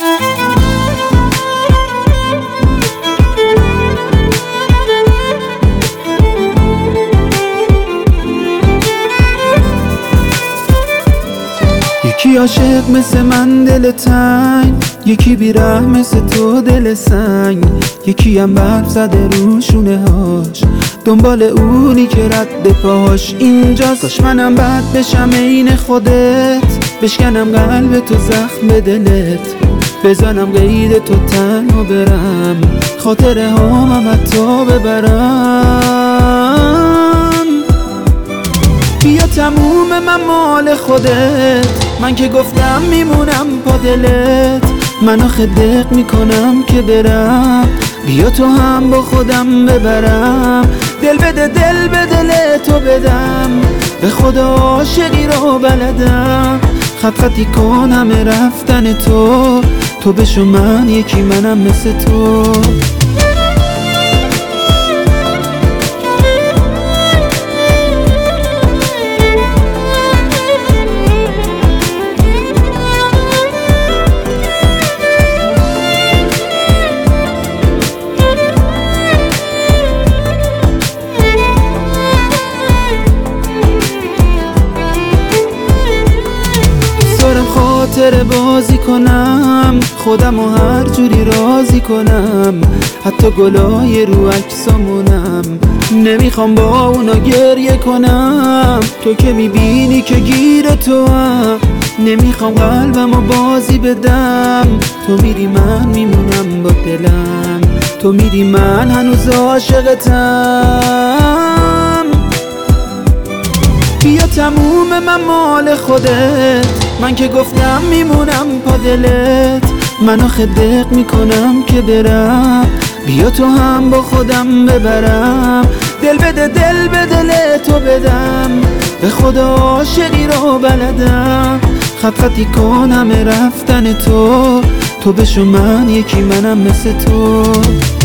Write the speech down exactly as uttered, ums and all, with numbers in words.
یکی عاشق مثل من دل تنگ، یکی بیره مثل تو دل سنگ، یکی هم برف زده رو شونه هاش دنبال اونی که رد پاهاش اینجاست. کاش منم بد بشم عین خودت، بشکنم قلب تو زخم به دلت، بزنم قید تو تنها برم، خاطره هامم حتی ببرم. بیا تموم من مال خودت، من که گفتم میمونم پا دلت، من آخه دق میکنم که برم، بیا تو هم با خودم ببرم. دل بده دل به دل تو بدم، به خدا عاشقی رو بلدم، خط خطی کن همه رفتن تو، تو بشو من یکی منم مثل تو. خاطر بازی کنم، خودم و هر جوری راضی کنم، حتی گلای رو عکسامونم نمیخوام با اونا گریه کنم. تو که میبینی که گیر تو هم، نمیخوام قلبم و بازی بدم. تو میری من میمونم با دلم، تو میری من هنوز عاشقتم. بیا تموم من مال خودت، من که گفتم میمونم پا دلت، من آخه دق میکنم که برم، بیا تو هم با خودم ببرم. دل بده دل به دل تو بدم، به خدا عاشقی رو بلدم، خط خطی کن همه رفتن تو، تو بشو من یکی منم مثل تو.